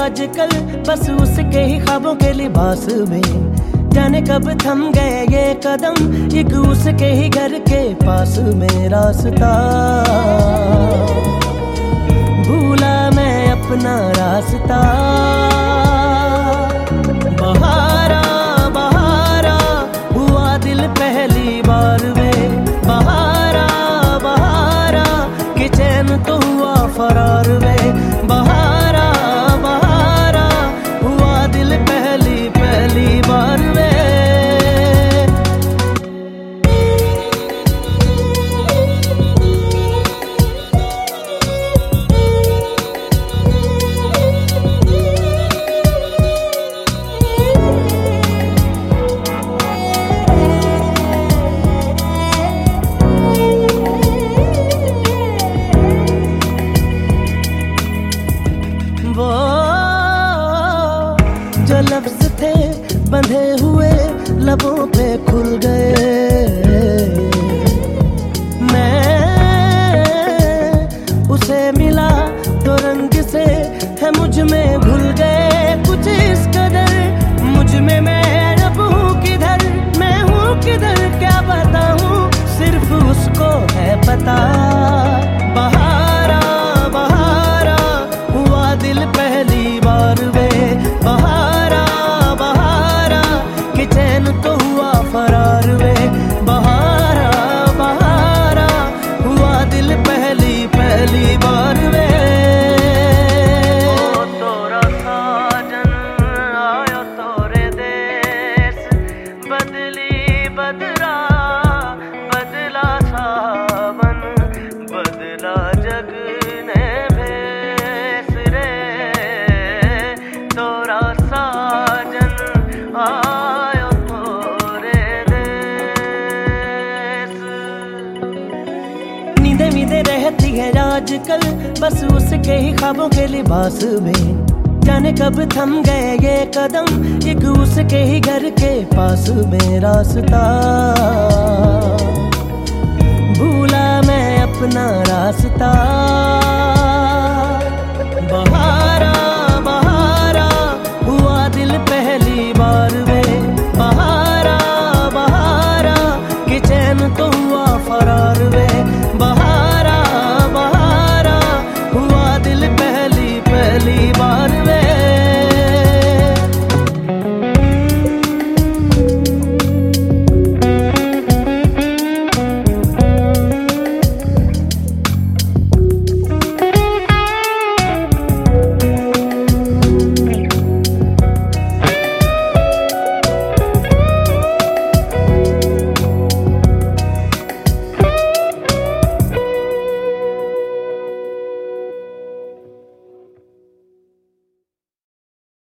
आजकल, बस उसके ही ख्वाबों के लिबास में। जाने कब थम गए ये कदम, एक उसके ही घर के पास में रास्ता। भूला मैं अपना रास्ता। बहारा बहारा हुआ दिल पहली बार में। बहारा बहारा कि चैन तो हुआ फरार में। बहारा बहारा हुआ दिल पहली बार में। वो जो लफ्ज थे बंधे हुए लबों पे खुल गए। मैं उसे मिला तो रंग से है मुझ में घुल गए। कुछ इस कदर मुझ में मैं अब हूँ किधर, मैं हूँ किधर क्या बताऊँ, सिर्फ उसको है पता। बहारा बहारा हुआ दिल पहली बार में। बहारा बहारा कि चैन तो हुआ फरार में। बहारा बहारा हुआ दिल पहली बार में। ओ तोरा साजन आयो तोरे देश, बदली बदला बदला सावन, बदला जग ने भेस रे। तोरा साजन आयो तोरे देश। नींदे मींदे रहती है आजकल, बस उसके ही ख्वाबों के लिबास में। जाने कब थम गए ये कदम, एक उसके ही घर के पास में रास्ता। भूला मैं अपना रास्ता।